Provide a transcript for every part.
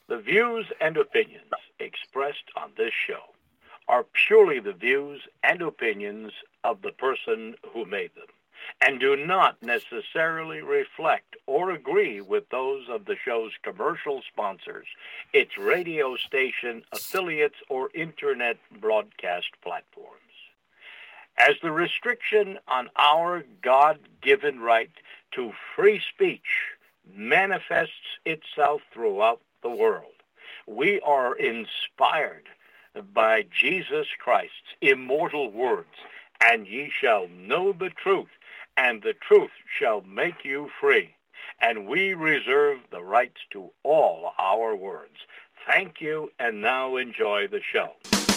The views and opinions expressed on this show are purely the views and opinions of the person who made them and do not necessarily reflect or agree with those of the show's commercial sponsors, its radio station affiliates, or internet broadcast platforms. As the restriction on our God-given right to free speech manifests itself throughout the world, we are inspired by Jesus Christ's immortal words, and ye shall know the truth, and the truth shall make you free. And we reserve the rights to all our words. Thank you, and now enjoy the show.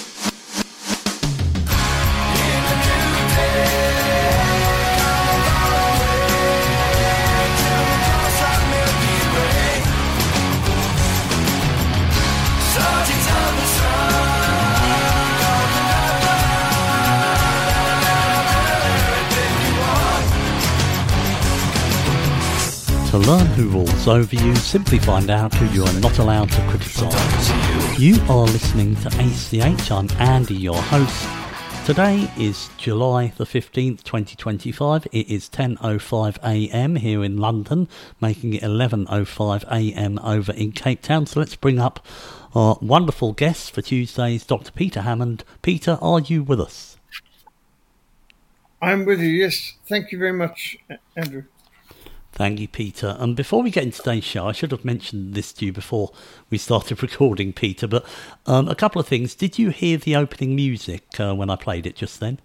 To learn who rules over you, simply find out who you are not allowed to criticise. You are listening to ACH. I'm Andy, your host. Today is July the 15th, 2025. It is 10:05am here in London, making it 11:05am over in Cape Town. So let's bring up our wonderful guest for Tuesdays, Dr. Peter Hammond. Peter, are you with us? I'm with you, yes. Thank you very much, Andrew. Thank you, Peter. And before we get into today's show, I should have mentioned this to you before we started recording, Peter, but a couple of things. Did you hear the opening music when I played it just then?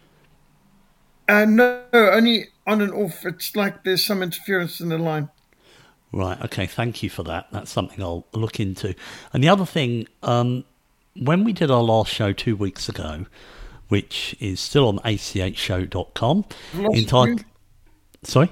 No, only on and off. It's like there's some interference in the line. Right, okay, thank you for that. That's something I'll look into. And the other thing, when we did our last show 2 weeks ago, which is still on achshow.com, entitled... Sorry?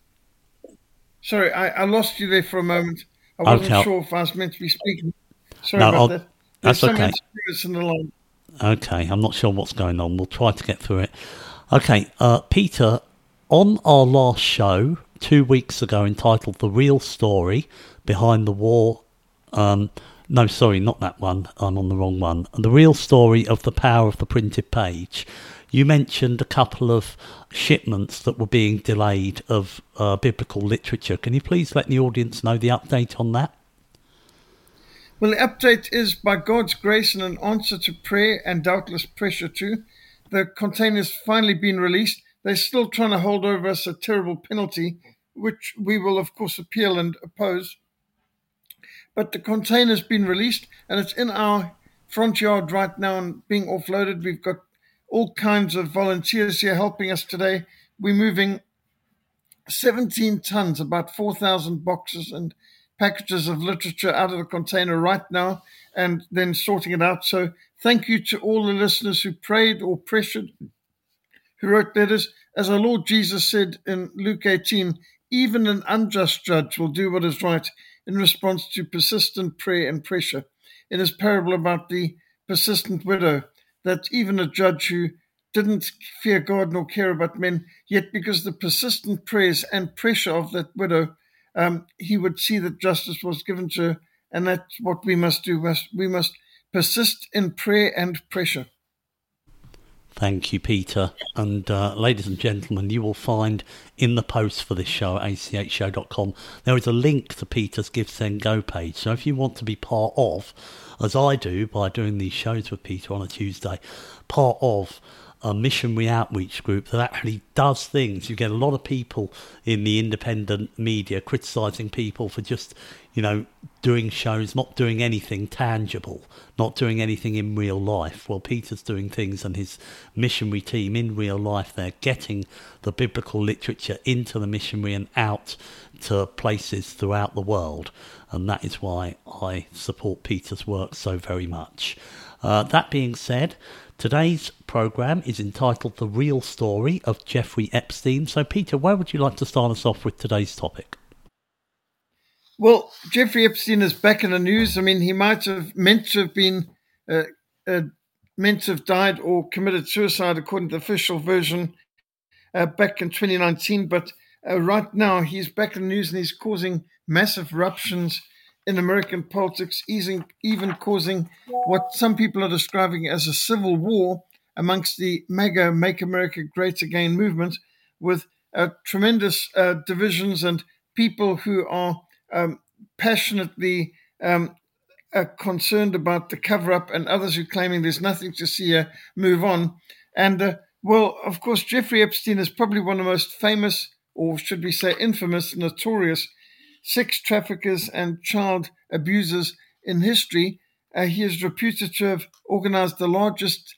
Sorry, I lost you there for a moment. I wasn't sure if I was meant to be speaking. Sorry about that. That's okay. There's some interference in the line. Okay, I'm not sure what's going on. We'll try to get through it. Okay, Peter, on our last show 2 weeks ago entitled The Real Story Behind the War... no, sorry, not that one. I'm on the wrong one. The Real Story of the Power of the Printed Page. You mentioned a couple of shipments that were being delayed of biblical literature. Can you please let the audience know the update on that? Well, the update is, by God's grace and an answer to prayer and doubtless pressure too, the container's finally been released. They're still trying to hold over us a terrible penalty, which we will, of course, appeal and oppose. But the container's been released, and it's in our front yard right now and being offloaded. We've got all kinds of volunteers here helping us today. We're moving 17 tons, about 4,000 boxes and packages of literature out of the container right now and then sorting it out. So thank you to all the listeners who prayed or pressured, who wrote letters. As our Lord Jesus said in Luke 18, even an unjust judge will do what is right in response to persistent prayer and pressure. In his parable about the persistent widow, that even a judge who didn't fear God nor care about men, yet because the persistent prayers and pressure of that widow, he would see that justice was given to her, and that's what we must do. We must persist in prayer and pressure. Thank you, Peter. And ladies and gentlemen, you will find in the post for this show at achshow.com, there is a link to Peter's Give, Send, Go page. So if you want to be part of, as I do by doing these shows with Peter on a Tuesday, part of a missionary outreach group that actually does things. You get a lot of people in the independent media criticising people for just, doing shows, not doing anything tangible, not doing anything in real life. Well, Peter's doing things, and his missionary team in real life, they're getting the biblical literature into the missionary and out to places throughout the world. And that is why I support Peter's work so very much. That being said, today's programme is entitled The Real Story of Jeffrey Epstein. So, Peter, where would you like to start us off with today's topic? Well, Jeffrey Epstein is back in the news. I mean, he might have meant to have been meant to have died or committed suicide, according to the official version, back in 2019. But right now, he's back in the news and he's causing massive eruptions in American politics, even causing what some people are describing as a civil war amongst the MAGA, Make America Great Again movement, with tremendous divisions and people who are passionately concerned about the cover-up, and others who are claiming there's nothing to see here, move on. And, well, of course, Jeffrey Epstein is probably one of the most famous, or should we say infamous, notorious sex traffickers and child abusers in history. He is reputed to have organized the largest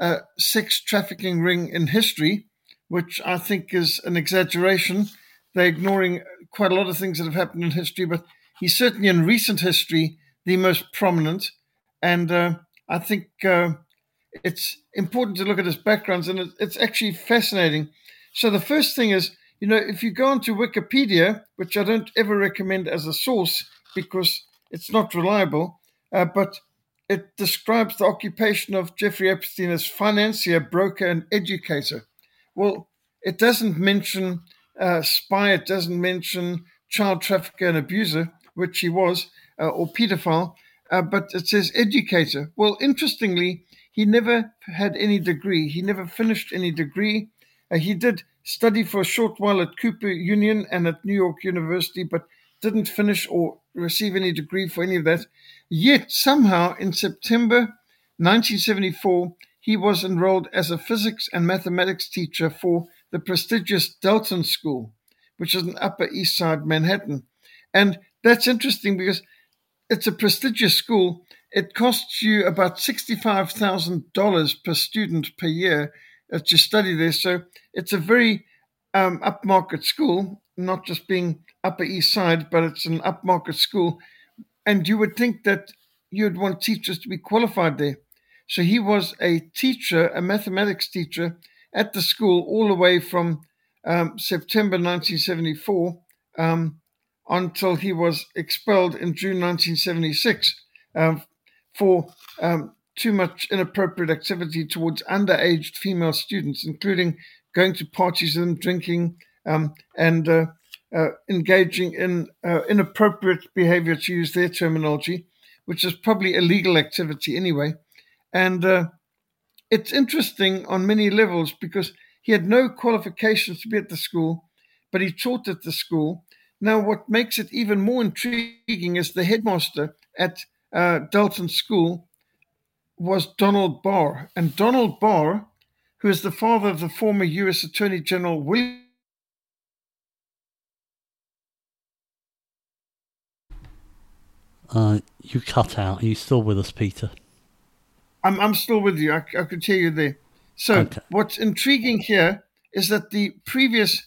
sex trafficking ring in history, which I think is an exaggeration. They're ignoring quite a lot of things that have happened in history, but he's certainly in recent history the most prominent. And I think it's important to look at his backgrounds, and it's actually fascinating. So the first thing is, if you go onto Wikipedia, which I don't ever recommend as a source because it's not reliable, but it describes the occupation of Jeffrey Epstein as financier, broker, and educator. Well, it doesn't mention spy, it doesn't mention child trafficker and abuser, which he was, or pedophile, but it says educator. Well, interestingly, he never had any degree. He never finished any degree. He did study for a short while at Cooper Union and at New York University, but didn't finish or receive any degree for any of that. Yet, somehow, in September 1974, he was enrolled as a physics and mathematics teacher for the prestigious Dalton School, which is in Upper East Side, Manhattan. And that's interesting because it's a prestigious school. It costs you about $65,000 per student per year to study there. So it's a very upmarket school, not just being Upper East Side, but it's an upmarket school. And you would think that you'd want teachers to be qualified there. So he was a teacher, a mathematics teacher at the school all the way from September 1974 until he was expelled in June 1976 for too much inappropriate activity towards underaged female students, including going to parties and drinking and engaging in inappropriate behavior, to use their terminology, which is probably illegal activity anyway. And it's interesting on many levels because he had no qualifications to be at the school, but he taught at the school. Now, what makes it even more intriguing is the headmaster at Dalton School was Donald Barr. And Donald Barr, who is the father of the former U.S. Attorney General William. You cut out. Are you still with us, Peter? I'm still with you. I could hear you there. So okay. What's intriguing here is that the previous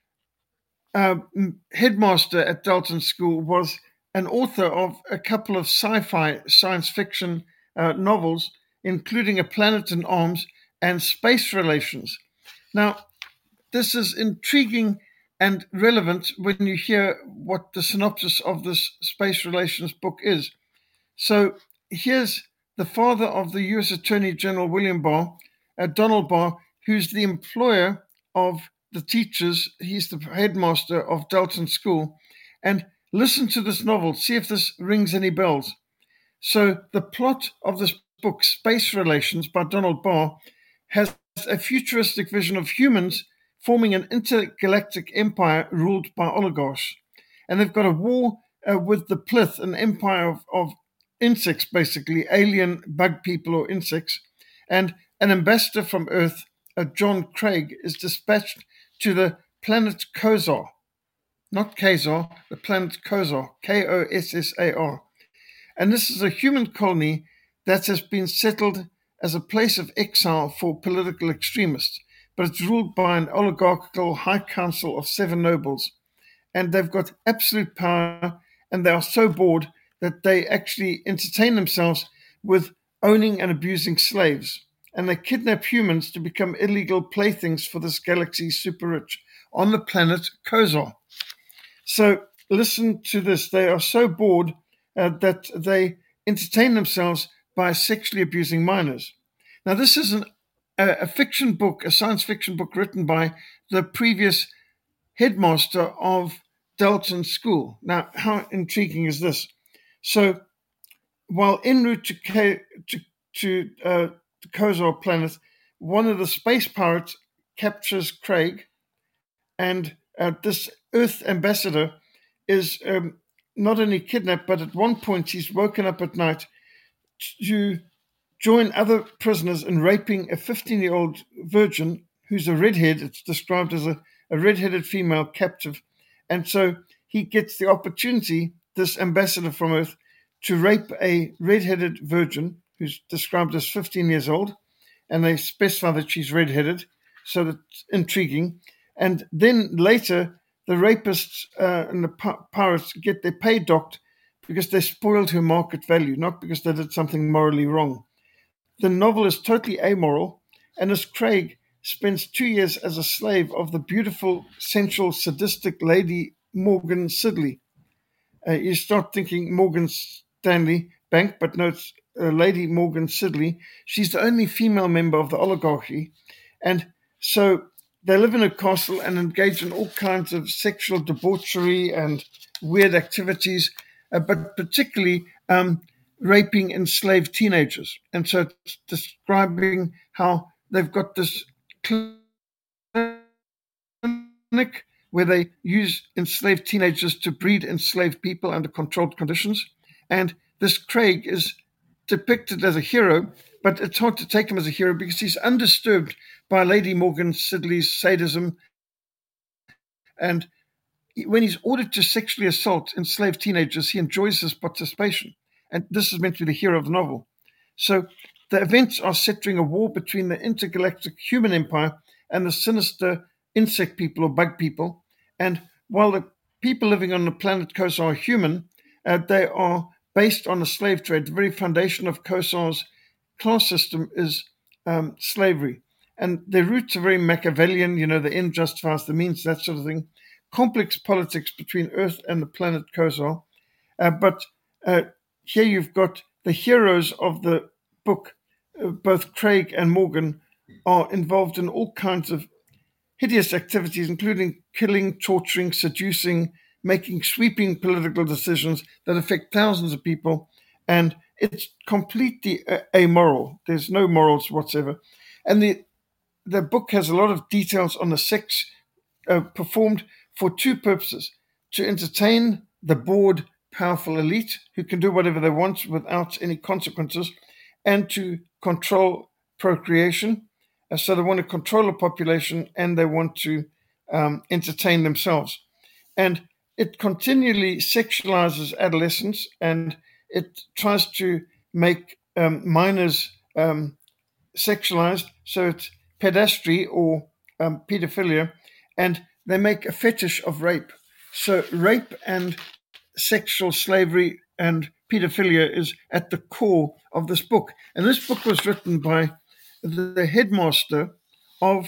headmaster at Dalton School was an author of a couple of sci-fi science fiction novels, including A Planet in Arms and Space Relations. Now, this is intriguing and relevant when you hear what the synopsis of this Space Relations book is. So here's the father of the U.S. Attorney General William Barr, Donald Barr, who's the employer of the teachers. He's the headmaster of Dalton School. And listen to this novel. See if this rings any bells. So the plot of this book, Space Relations by Donald Barr, has a futuristic vision of humans forming an intergalactic empire ruled by oligarchs. And they've got a war with the Plith, an empire of insects, basically, alien bug people or insects. And an ambassador from Earth, John Craig, is dispatched to the planet Kossar. Not Kazar, the planet Kossar, Kossar. And this is a human colony that has been settled as a place of exile for political extremists, but it's ruled by an oligarchical high council of 7 nobles. And they've got absolute power, and they are so bored that they actually entertain themselves with owning and abusing slaves. And they kidnap humans to become illegal playthings for this galaxy's super rich on the planet Kossar. So listen to this. They are so bored that they entertain themselves by sexually abusing minors. Now, this is a fiction book, a science fiction book written by the previous headmaster of Dalton School. Now, how intriguing is this? So while en route to the Kozar planet, one of the space pirates captures Craig, and this Earth ambassador is not only kidnapped, but at one point he's woken up at night to join other prisoners in raping a 15-year-old virgin who's a redhead. It's described as a redheaded female captive. And so he gets the opportunity, this ambassador from Earth, to rape a redheaded virgin who's described as 15 years old. And they specify that she's redheaded, so that's intriguing. And then later, the rapists and the pirates get their pay docked because they spoiled her market value, not because they did something morally wrong. The novel is totally amoral, and as Craig spends 2 years as a slave of the beautiful, sensual, sadistic lady Morgan Sidley. You start thinking Morgan Stanley Bank, but no, it's Lady Morgan Sidley. She's the only female member of the oligarchy, and so they live in a castle and engage in all kinds of sexual debauchery and weird activities, but particularly raping enslaved teenagers. And so it's describing how they've got this clinic where they use enslaved teenagers to breed enslaved people under controlled conditions. And this Craig is depicted as a hero, but it's hard to take him as a hero because he's undisturbed by Lady Morgan Sidley's sadism. And when he's ordered to sexually assault enslaved teenagers, he enjoys his participation. And this is meant to be the hero of the novel. So the events are set during a war between the intergalactic human empire and the sinister insect people or bug people. And while the people living on the planet Kozar are human, they are based on the slave trade. The very foundation of Kozar's class system is slavery. And their roots are very Machiavellian, the end justifies the means, that sort of thing. Complex politics between Earth and the planet Kozar. But here you've got the heroes of the book, both Craig and Morgan, are involved in all kinds of hideous activities, including killing, torturing, seducing, making sweeping political decisions that affect thousands of people. And it's completely amoral. There's no morals whatsoever. And the book has a lot of details on the sex performed for two purposes: to entertain the bored, powerful elite who can do whatever they want without any consequences, and to control procreation. So they want to control the population and they want to entertain themselves. And it continually sexualizes adolescents, and it tries to make minors sexualized. So it's pedastry or pedophilia, and they make a fetish of rape. So rape and sexual slavery and pedophilia is at the core of this book. And this book was written by the headmaster of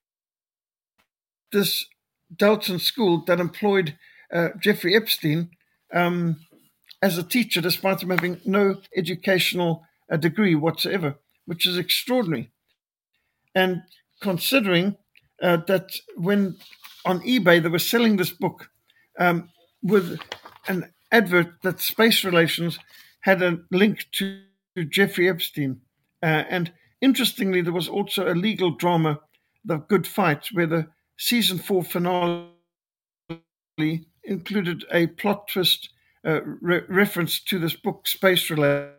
this Dalton school that employed Jeffrey Epstein as a teacher, despite him having no educational degree whatsoever, which is extraordinary. And considering that when on eBay they were selling this book with an advert that Space Relations had a link to Jeffrey Epstein. And interestingly, there was also a legal drama, The Good Fight, where the season 4 finale included a plot twist reference to this book, Space Relations.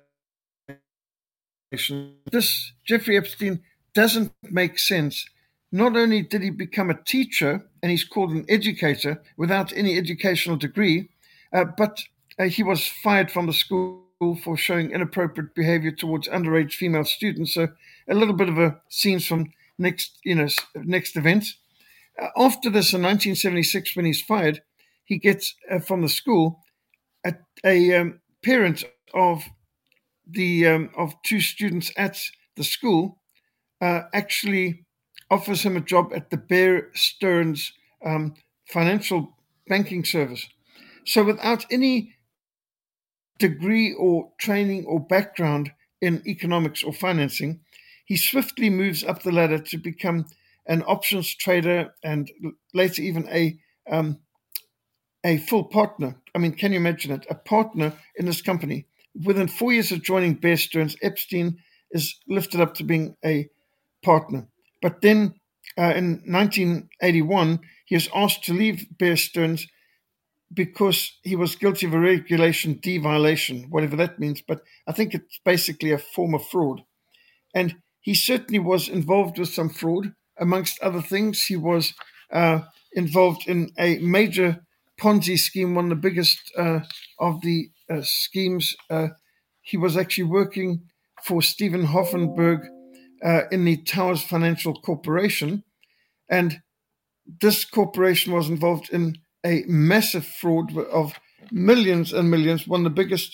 This Jeffrey Epstein doesn't make sense. Not only did he become a teacher, and he's called an educator without any educational degree, but he was fired from the school for showing inappropriate behavior towards underage female students. So a little bit of a scenes from next events. After this, in 1976, when he's fired, he gets from the school a parent of two students at the school actually offers him a job at the Bear Stearns financial banking service. So without any degree or training or background in economics or financing, he swiftly moves up the ladder to become an options trader and later even a full partner I mean, can you imagine it? A partner in this company. Within 4 years of joining Bear Stearns, Epstein is lifted up to being a partner. But then in 1981, he was asked to leave Bear Stearns because he was guilty of a Regulation D violation, whatever that means. But I think it's basically a form of fraud. And he certainly was involved with some fraud. Amongst other things, he was involved in a major Ponzi scheme, one of the biggest of the schemes. He was actually working for Stephen Hoffenberg in the Towers Financial Corporation. And this corporation was involved in a massive fraud of millions and millions, one of the biggest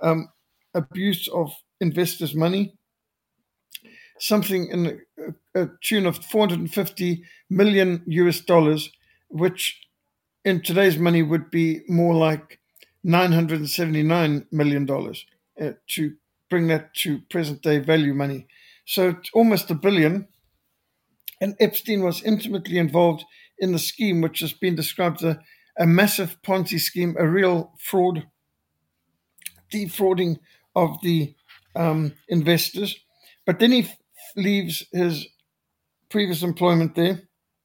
abuse of investors' money, something in a tune of 450 million US dollars, which in today's money would be more like $979 million to bring that to present day value money. So it's almost $1 billion. And Epstein was intimately involved in the scheme, which has been described as a massive Ponzi scheme, a real fraud, defrauding of the investors. But then he leaves his previous employment there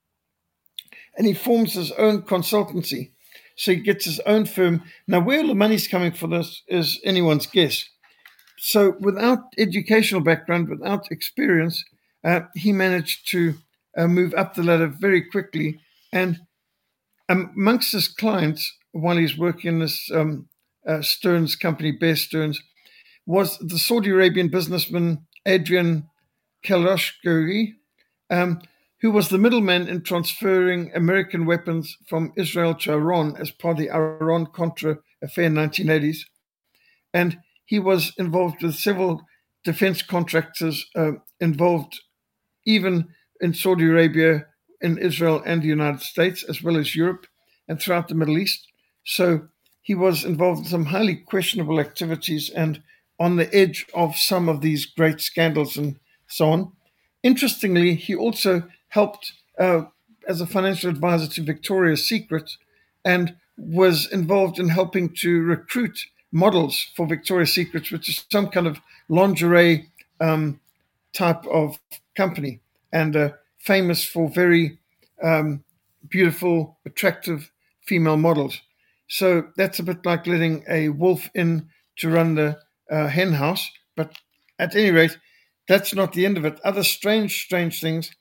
and he forms his own consultancy. So he gets his own firm. Now, where all the money's coming for this is anyone's guess. So without educational background, without experience, he managed to move up the ladder very quickly. And amongst his clients, while he's working in this Stearns company, Bear Stearns, was the Saudi Arabian businessman Adrian Khashoggi, who was the middleman in transferring American weapons from Israel to Iran as part of the Iran-Contra affair in the 1980s. And he was involved with several defense contractors involved even in Saudi Arabia, in Israel and the United States, as well as Europe and throughout the Middle East. So he was involved in some highly questionable activities and on the edge of some of these great scandals and so on. Interestingly, he also helped as a financial advisor to Victoria's Secret and was involved in helping to recruit models for Victoria's Secret, which is some kind of lingerie type of company and famous for very beautiful, attractive female models. So that's a bit like letting a wolf in to run the hen house. But at any rate, that's not the end of it. Other strange things.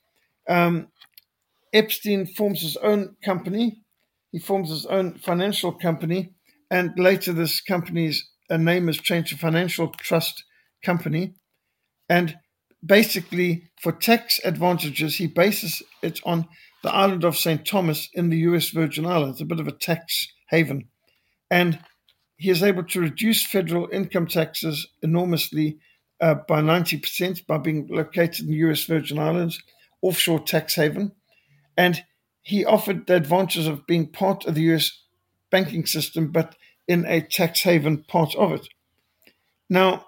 Epstein forms his own company. He forms his own financial company. And later this company's name is changed to Financial Trust Company. And basically, for tax advantages, he bases it on the island of St. Thomas in the US Virgin Islands, a bit of a tax haven. And he is able to reduce federal income taxes enormously by 90% by being located in the US Virgin Islands, offshore tax haven. And he offered the advantages of being part of the US banking system, but in a tax haven part of it. Now,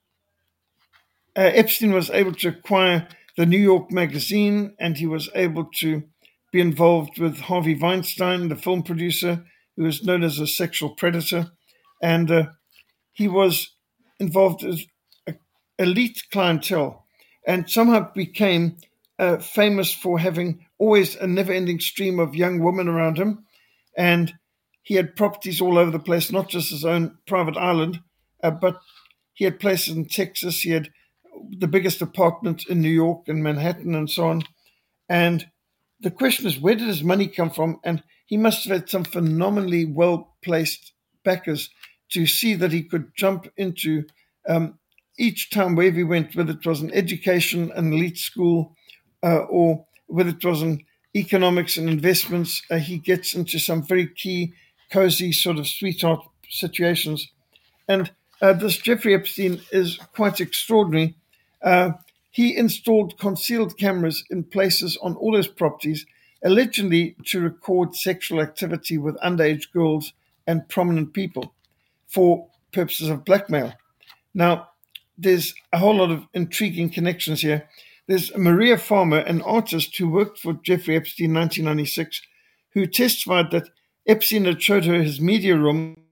Epstein was able to acquire the New York Magazine, and he was able to be involved with Harvey Weinstein, the film producer, who is known as a sexual predator. And he was involved as elite clientele and somehow became famous for having always a never-ending stream of young women around him. And he had properties all over the place, not just his own private island, but he had places in Texas. He had the biggest apartment in New York and Manhattan and so on. And the question is, where did his money come from? And he must have had some phenomenally well-placed backers to see that he could jump into each town wherever he went, whether it was an education, an elite school, or whether it was in economics and investments. He gets into some very key, cozy sort of sweetheart situations. And this Jeffrey Epstein is quite extraordinary. He installed concealed cameras in places on all his properties, allegedly to record sexual activity with underage girls and prominent people for purposes of blackmail. Now, there's a whole lot of intriguing connections here. There's Maria Farmer, an artist who worked for Jeffrey Epstein in 1996, who testified that Epstein had showed her his media room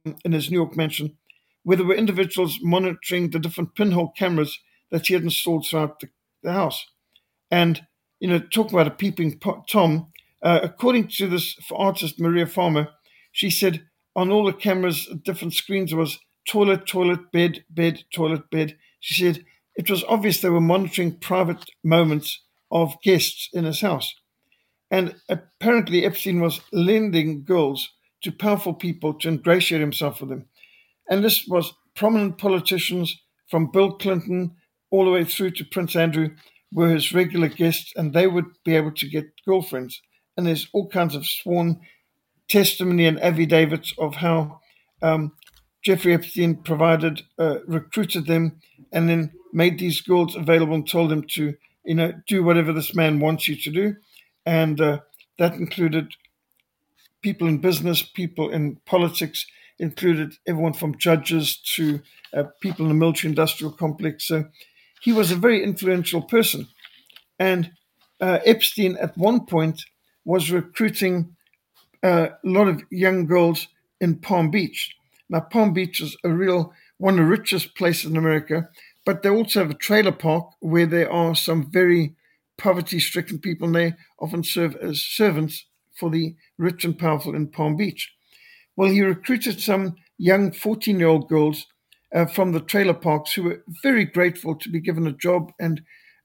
in his New York mansion, where there were individuals monitoring the different pinhole cameras that he had installed throughout the house. And, talk about a peeping Tom, according to this artist, Maria Farmer, she said on all the cameras, different screens was toilet, toilet, bed, bed, toilet, bed. She said it was obvious they were monitoring private moments of guests in his house. And apparently Epstein was lending girls to powerful people to ingratiate himself with them. And this was prominent politicians from Bill Clinton all the way through to Prince Andrew were his regular guests, and they would be able to get girlfriends. And there's all kinds of sworn testimony and affidavits of how Jeffrey Epstein recruited them, and then made these girls available and told them to, do whatever this man wants you to do. And that included people in business, people in politics, included everyone from judges to people in the military-industrial complex. So he was a very influential person. And Epstein, at one point, was recruiting a lot of young girls in Palm Beach. Now, Palm Beach is one of the richest places in America, but they also have a trailer park where there are some very poverty-stricken people, and they often serve as servants for the rich and powerful in Palm Beach. Well, he recruited some young 14-year-old girls from the trailer parks who were very grateful to be given a job and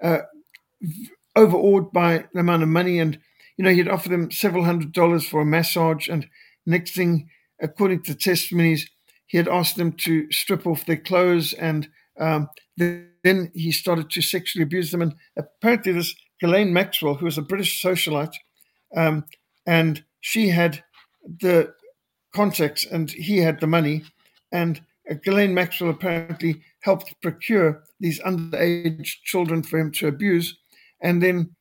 overawed by the amount of money. And, he'd offer them several $100s for a massage. And next thing, according to testimonies, he had asked them to strip off their clothes, and then he started to sexually abuse them. And apparently this Ghislaine Maxwell, who was a British socialite, and she had the contacts and he had the money, and Ghislaine Maxwell apparently helped procure these underage children for him to abuse, and then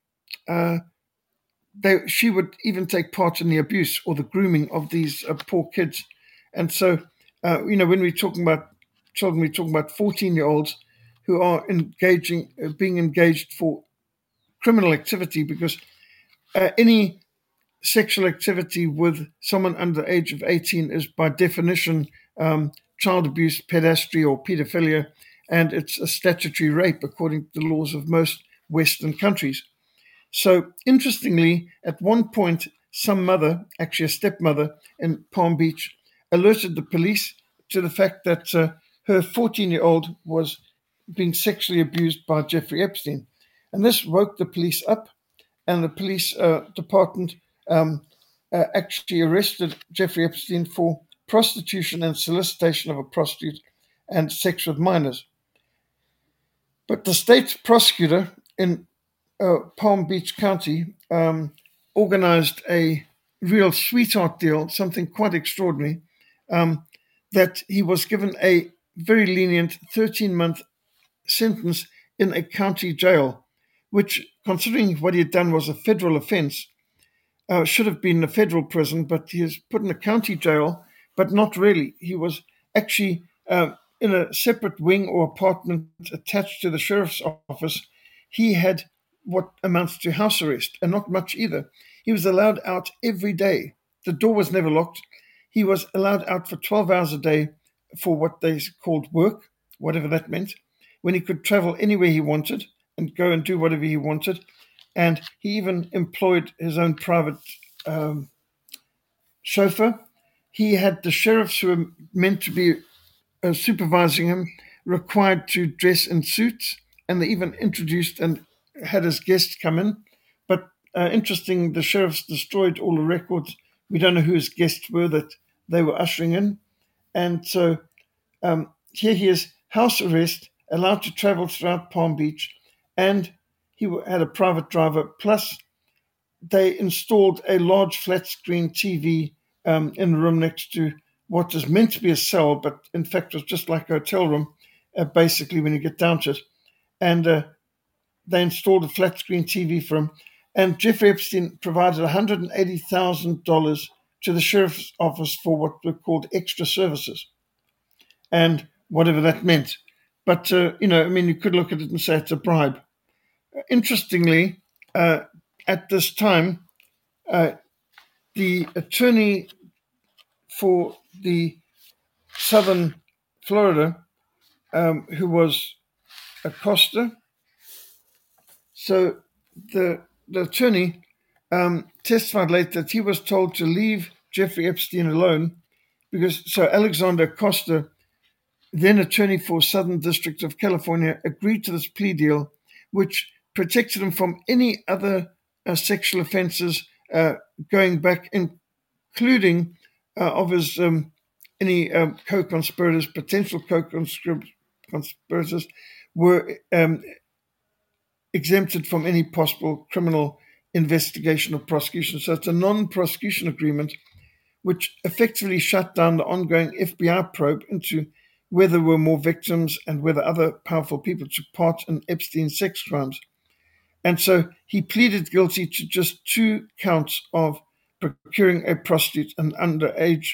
she would even take part in the abuse or the grooming of these poor kids. And so, when we're talking about children, we're talking about 14-year-olds who are being engaged for criminal activity, because any sexual activity with someone under the age of 18 is by definition child abuse, pedastry, or pedophilia, and it's a statutory rape according to the laws of most Western countries. So interestingly, at one point, some mother, actually a stepmother in Palm Beach, alerted the police to the fact that her 14-year-old was being sexually abused by Jeffrey Epstein. And this woke the police up, and the police department actually arrested Jeffrey Epstein for prostitution and solicitation of a prostitute and sex with minors. But the state prosecutor in Palm Beach County organized a real sweetheart deal, something quite extraordinary, that he was given a very lenient 13-month sentence in a county jail, which, considering what he had done was a federal offense, should have been a federal prison, but he was put in a county jail, but not really. He was actually in a separate wing or apartment attached to the sheriff's office. He had what amounts to house arrest, and not much either. He was allowed out every day. The door was never locked. He was allowed out for 12 hours a day for what they called work, whatever that meant, when he could travel anywhere he wanted and go and do whatever he wanted. And he even employed his own private chauffeur. He had the sheriffs who were meant to be supervising him required to dress in suits, and they even introduced and had his guests come in. But interesting, the sheriffs destroyed all the records. We don't know who his guests were that they were ushering in. And so here he is, house arrest, allowed to travel throughout Palm Beach, and he had a private driver, plus they installed a large flat-screen TV in the room next to what was meant to be a cell, but in fact was just like a hotel room, basically, when you get down to it. And they installed a flat-screen TV for him. And Jeffrey Epstein provided $180,000 to the sheriff's office for what were called extra services, and whatever that meant. But, you could look at it and say it's a bribe. Interestingly, at this time, the attorney for the southern Florida, who was Acosta. So the attorney testified later that he was told to leave Jeffrey Epstein alone so Alexander Acosta, then attorney for Southern District of California, agreed to this plea deal, which protected him from any other sexual offenses going back, including of his any co-conspirators, potential co-conspirators were exempted from any possible criminal investigation or prosecution. So it's a non-prosecution agreement which effectively shut down the ongoing FBI probe into whether there were more victims and whether other powerful people took part in Epstein's sex crimes. And so he pleaded guilty to just 2 counts of procuring a prostitute, an underage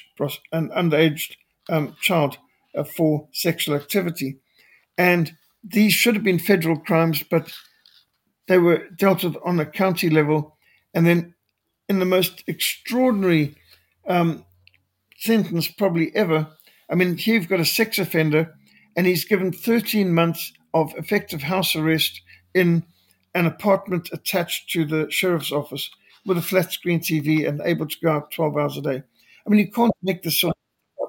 child for sexual activity. And these should have been federal crimes, but they were dealt with on a county level. And then in the most extraordinary sentence probably ever, I mean, here you've got a sex offender, and he's given 13 months of effective house arrest in an apartment attached to the sheriff's office with a flat screen TV and able to go out 12 hours a day. I mean, you can't make this sort of...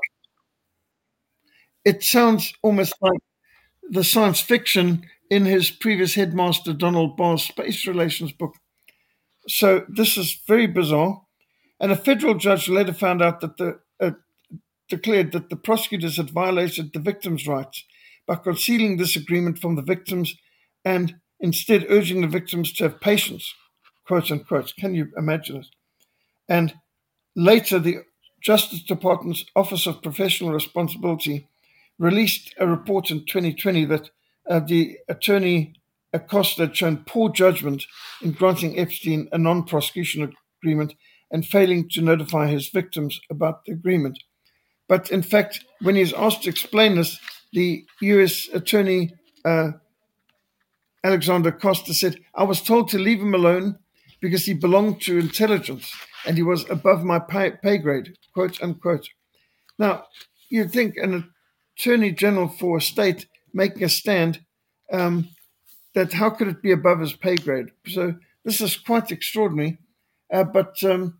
It sounds almost like the science fiction in his previous headmaster Donald Barr's Space Relations book. So this is very bizarre. And a federal judge later found out that declared that the prosecutors had violated the victims' rights by concealing this agreement from the victims and instead urging the victims to have patience, quote unquote. Can you imagine it? And later, the Justice Department's Office of Professional Responsibility released a report in 2020 that the attorney Acosta had shown poor judgment in granting Epstein a non-prosecution agreement and failing to notify his victims about the agreement. But in fact, when he's asked to explain this, the U.S. attorney Alexander Acosta said, "I was told to leave him alone because he belonged to intelligence and he was above my pay grade," quote unquote. Now, you'd think an attorney general for a state making a stand, that how could it be above his pay grade? So this is quite extraordinary. But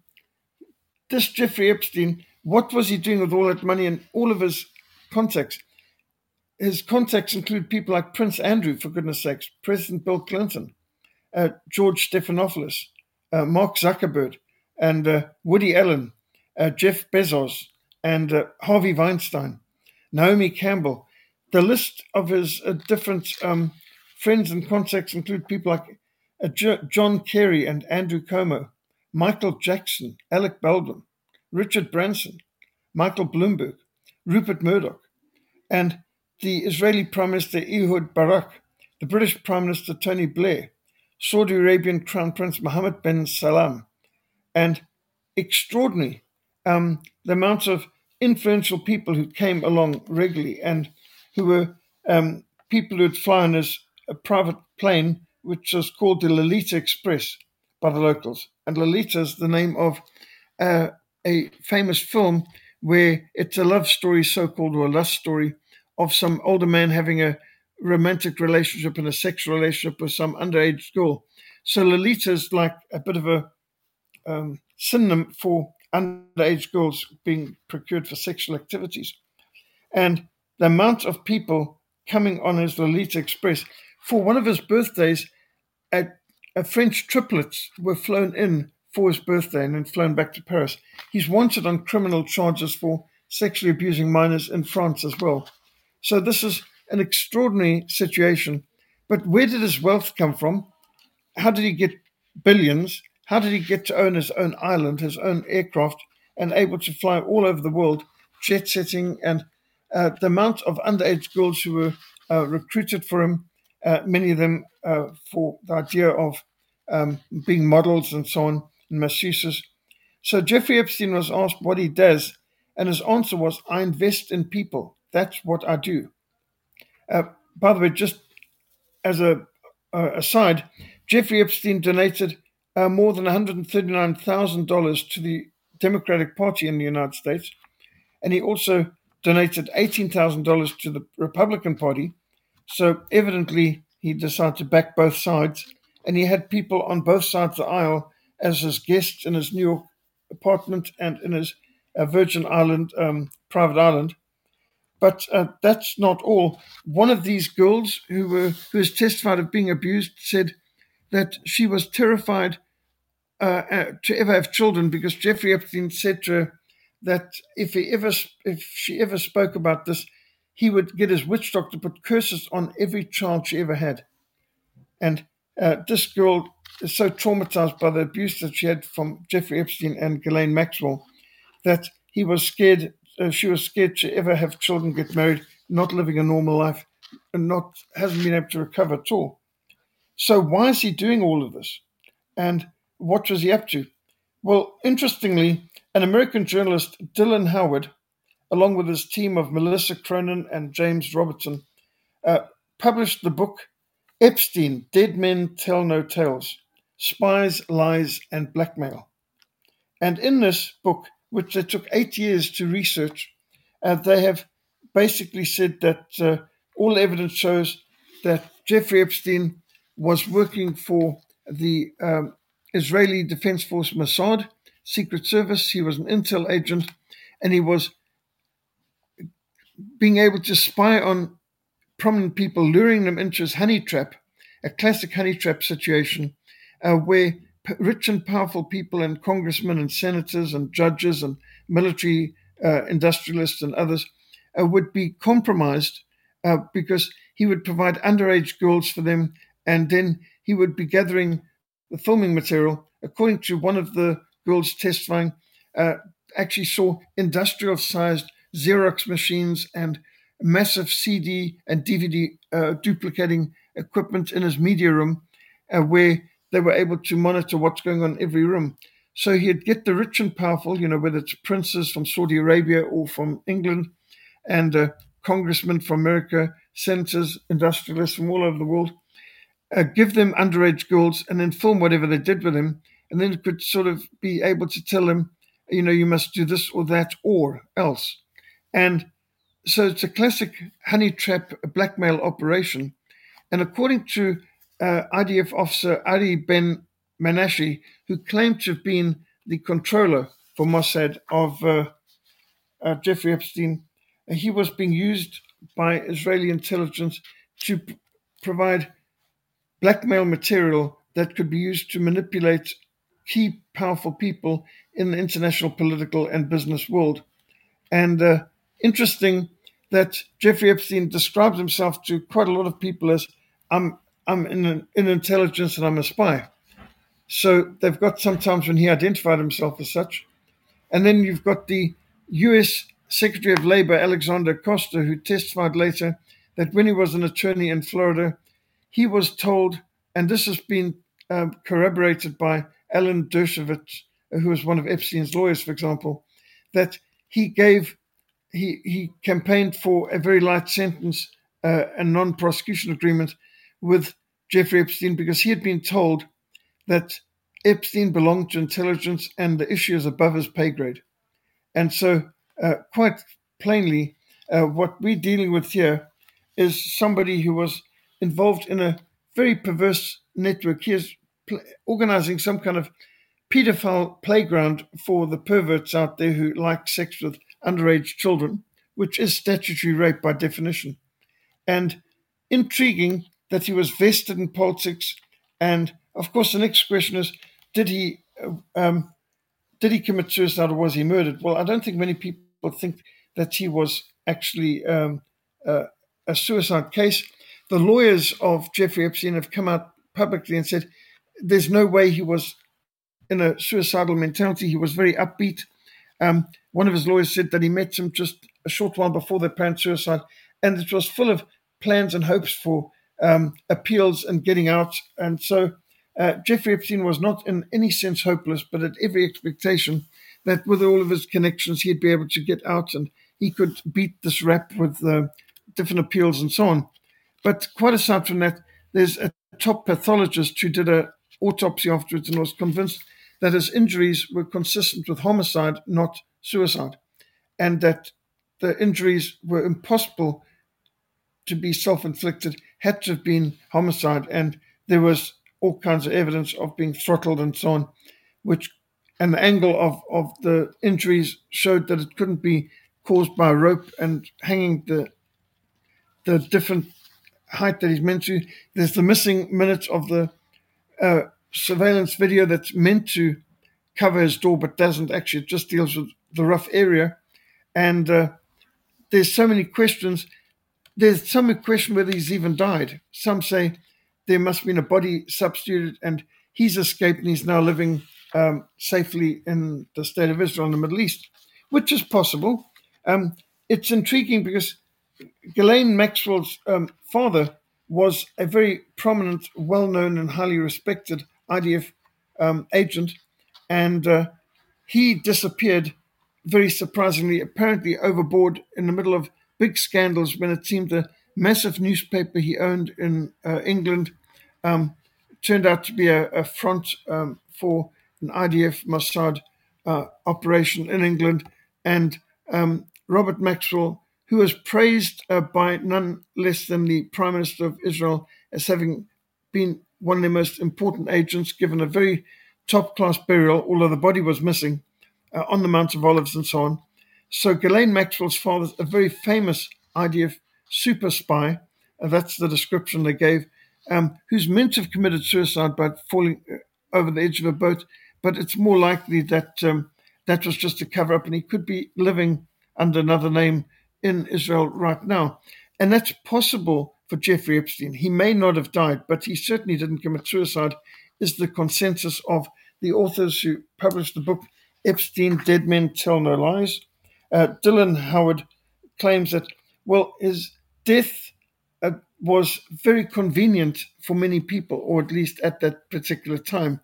this Jeffrey Epstein, what was he doing with all that money and all of his contacts? His contacts include people like Prince Andrew, for goodness sakes, President Bill Clinton, George Stephanopoulos, Mark Zuckerberg, and Woody Allen, Jeff Bezos, and Harvey Weinstein, Naomi Campbell. The list of his different friends and contacts include people like John Kerry and Andrew Cuomo, Michael Jackson, Alec Baldwin, Richard Branson, Michael Bloomberg, Rupert Murdoch, and the Israeli Prime Minister Ehud Barak, the British Prime Minister Tony Blair, Saudi Arabian Crown Prince Mohammed bin Salman, and extraordinary the amount of influential people who came along regularly and who were people who would fly on his private plane, which was called the Lolita Express by the locals. And Lolita is the name of a famous film where it's a love story, so-called, or a lust story, of some older man having a romantic relationship and a sexual relationship with some underage girl. So Lolita is like a bit of a synonym for underage girls being procured for sexual activities. And the amount of people coming on his Lolita Express, for one of his birthdays, a French triplets were flown in for his birthday and then flown back to Paris. He's wanted on criminal charges for sexually abusing minors in France as well. So this is an extraordinary situation. But where did his wealth come from? How did he get billions? How did he get to own his own island, his own aircraft, and able to fly all over the world, jet-setting, and the amount of underage girls who were recruited for him, many of them for the idea of being models and so on, and masseuses. So Jeffrey Epstein was asked what he does, and his answer was, "I invest in people. That's what I do." By the way, just as a aside, Jeffrey Epstein donated more than $139,000 to the Democratic Party in the United States, and he also donated $18,000 to the Republican Party. So evidently he decided to back both sides. And he had people on both sides of the aisle as his guests in his New York apartment and in his Virgin Island private island. But that's not all. One of these girls who has testified of being abused said that she was terrified to ever have children because Jeffrey Epstein said to her that if she ever spoke about this, he would get his witch doctor to put curses on every child she ever had. And this girl is so traumatized by the abuse that she had from Jeffrey Epstein and Ghislaine Maxwell that she was scared to ever have children, get married, not living a normal life, and hasn't been able to recover at all. So why is he doing all of this? And what was he up to? Well, interestingly, an American journalist, Dylan Howard, along with his team of Melissa Cronin and James Robertson, published the book Epstein, Dead Men Tell No Tales, Spies, Lies, and Blackmail. And in this book, which they took 8 years to research, they have basically said that all evidence shows that Jeffrey Epstein was working for the Israeli Defense Force Mossad, Secret Service. He was an intel agent, and he was being able to spy on prominent people, luring them into his honey trap, a classic honey trap situation where rich and powerful people and congressmen and senators and judges and military industrialists and others would be compromised because he would provide underage girls for them, and then he would be gathering the filming material. According to one of the girls testifying, actually saw industrial-sized Xerox machines and massive CD and DVD duplicating equipment in his media room where they were able to monitor what's going on in every room. So he'd get the rich and powerful, whether it's princes from Saudi Arabia or from England, and congressmen from America, senators, industrialists from all over the world, give them underage girls and then film whatever they did with them. And then it could sort of be able to tell them, you must do this or that or else. And so it's a classic honey trap blackmail operation. And according to IDF officer Ari Ben Menashe, who claimed to have been the controller for Mossad of Jeffrey Epstein, he was being used by Israeli intelligence to provide blackmail material that could be used to manipulate key powerful people in the international political and business world. And interesting that Jeffrey Epstein describes himself to quite a lot of people as, I'm in intelligence and I'm a spy. So they've got sometimes when he identified himself as such. And then you've got the U.S. Secretary of Labor, Alexander Costa, who testified later that when he was an attorney in Florida, he was told, and this has been corroborated by Alan Dershowitz, who was one of Epstein's lawyers, for example, that he campaigned for a very light sentence, a non-prosecution agreement with Jeffrey Epstein, because he had been told that Epstein belonged to intelligence and the issue is above his pay grade. And so quite plainly, what we're dealing with here is somebody who was involved in a very perverse network. He is organizing some kind of pedophile playground for the perverts out there who like sex with underage children, which is statutory rape by definition. And intriguing that he was vested in politics. And of course, the next question is, did he commit suicide or was he murdered? Well, I don't think many people think that he was actually a suicide case. The lawyers of Jeffrey Epstein have come out publicly and said there's no way he was in a suicidal mentality. He was very upbeat. One of his lawyers said that he met him just a short while before they planned suicide, and it was full of plans and hopes for appeals and getting out. And so Jeffrey Epstein was not in any sense hopeless, but had every expectation that with all of his connections, he'd be able to get out and he could beat this rap with different appeals and so on. But quite aside from that, there's a top pathologist who did an autopsy afterwards and was convinced that his injuries were consistent with homicide, not suicide, and that the injuries were impossible to be self-inflicted, had to have been homicide, and there was all kinds of evidence of being throttled and so on, and the angle of the injuries showed that it couldn't be caused by a rope and hanging the different height that he's meant to. There's the missing minutes of the surveillance video that's meant to cover his door but doesn't actually. It just deals with the rough area. And there's so many questions. There's some question whether he's even died. Some say there must have been a body substituted and he's escaped and he's now living safely in the state of Israel in the Middle East, which is possible. It's intriguing because Ghislaine Maxwell's father was a very prominent, well-known and highly respected IDF agent, and he disappeared very surprisingly, apparently overboard in the middle of big scandals when it seemed a massive newspaper he owned in England turned out to be a front for an IDF Mossad operation in England. And Robert Maxwell, who was praised by none less than the Prime Minister of Israel as having been one of the most important agents, given a very top-class burial, although the body was missing, on the Mount of Olives and so on. So Ghislaine Maxwell's father is a very famous IDF super spy, that's the description they gave, who's meant to have committed suicide by falling over the edge of a boat, but it's more likely that that was just a cover-up and he could be living under another name in Israel right now. And that's possible for Jeffrey Epstein. He may not have died, but he certainly didn't commit suicide, is the consensus of the authors who published the book Epstein, Dead Men Tell No Lies. Dylan Howard claims that, well, his death was very convenient for many people, or at least at that particular time.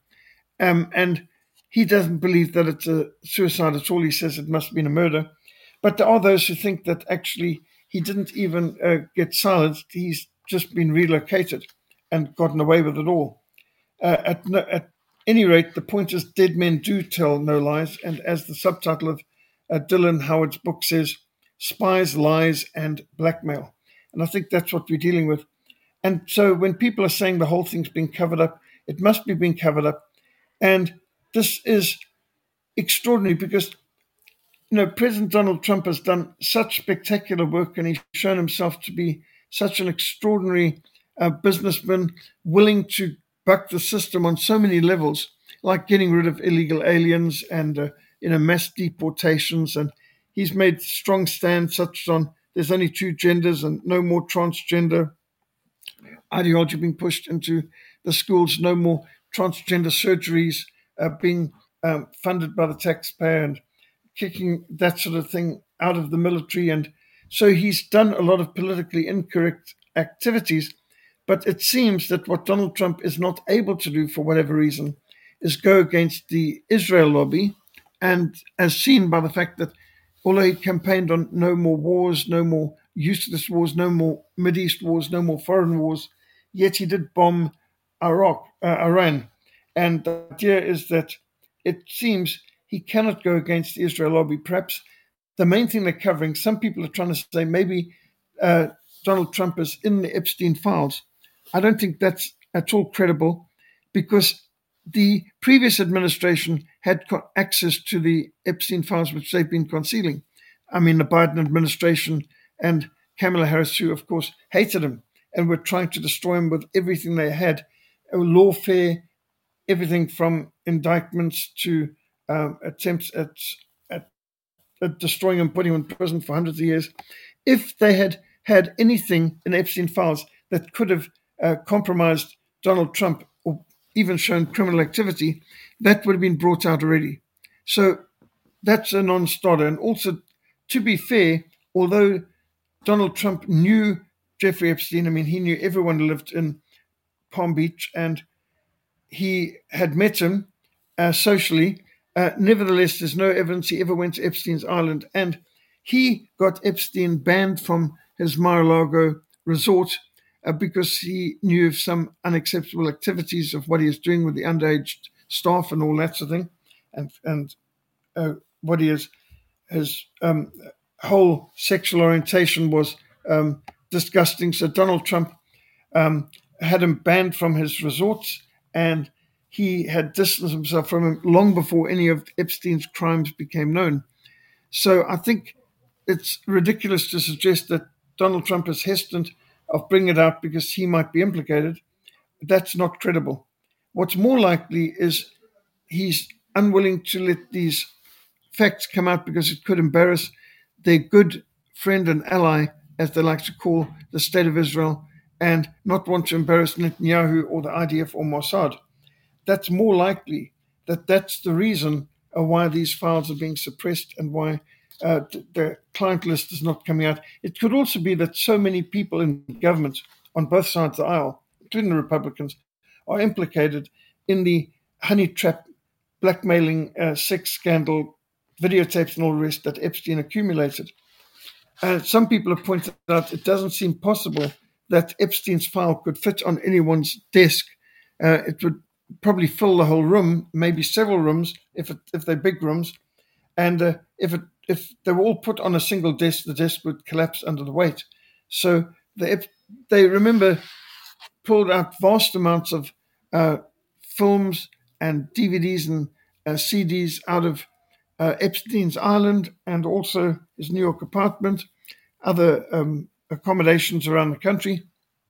And he doesn't believe that it's a suicide at all. He says it must have been a murder. But there are those who think that actually he didn't even get silenced. He's just been relocated and gotten away with it all. At any rate, the point is dead men do tell no lies. And as the subtitle of Dylan Howard's book says, spies, lies, and blackmail. And I think that's what we're dealing with. And so when people are saying the whole thing's been covered up, it must be being covered up. And this is extraordinary because, President Donald Trump has done such spectacular work and he's shown himself to be such an extraordinary businessman, willing to buck the system on so many levels, like getting rid of illegal aliens and mass deportations. And he's made strong stands such on there's only two genders and no more transgender ideology being pushed into the schools, no more transgender surgeries being funded by the taxpayer, and kicking that sort of thing out of the military. And so he's done a lot of politically incorrect activities. But it seems that what Donald Trump is not able to do for whatever reason is go against the Israel lobby, and as seen by the fact that although he campaigned on no more wars, no more useless wars, no more Mideast wars, no more foreign wars, yet he did bomb Iran. And the idea is that it seems he cannot go against the Israel lobby. Perhaps the main thing they're covering, some people are trying to say maybe Donald Trump is in the Epstein files. I don't think that's at all credible because the previous administration had access to the Epstein files, which they've been concealing. I mean, the Biden administration and Kamala Harris, who, of course, hated him and were trying to destroy him with everything they had, lawfare, everything from indictments to attempts at destroying him, putting him in prison for hundreds of years. If they had had anything in Epstein files that could have compromised Donald Trump or even shown criminal activity, that would have been brought out already. So that's a non-starter. And also, to be fair, although Donald Trump knew Jeffrey Epstein, I mean, he knew everyone who lived in Palm Beach and he had met him socially. Nevertheless, there's no evidence he ever went to Epstein's Island. And he got Epstein banned from his Mar-a-Lago resort because he knew of some unacceptable activities of what he was doing with the underage staff and all that sort of thing, and what he has whole sexual orientation was disgusting. So Donald Trump had him banned from his resorts, and he had distanced himself from him long before any of Epstein's crimes became known. So I think it's ridiculous to suggest that Donald Trump is hesitant of bringing it out because he might be implicated. That's not credible. What's more likely is he's unwilling to let these facts come out because it could embarrass their good friend and ally, as they like to call the State of Israel, and not want to embarrass Netanyahu or the IDF or Mossad. That's more likely that that's the reason why these files are being suppressed and why the client list is not coming out. It could also be that so many people in government on both sides of the aisle, including the Republicans, are implicated in the honey trap, blackmailing, sex scandal, videotapes and all the rest that Epstein accumulated. Some people have pointed out it doesn't seem possible that Epstein's file could fit on anyone's desk. It would probably fill the whole room, maybe several rooms if they're big rooms. And if they were all put on a single desk, the desk would collapse under the weight. So they remember pulled out vast amounts of films and DVDs and CDs out of Epstein's island and also his New York apartment, other accommodations around the country.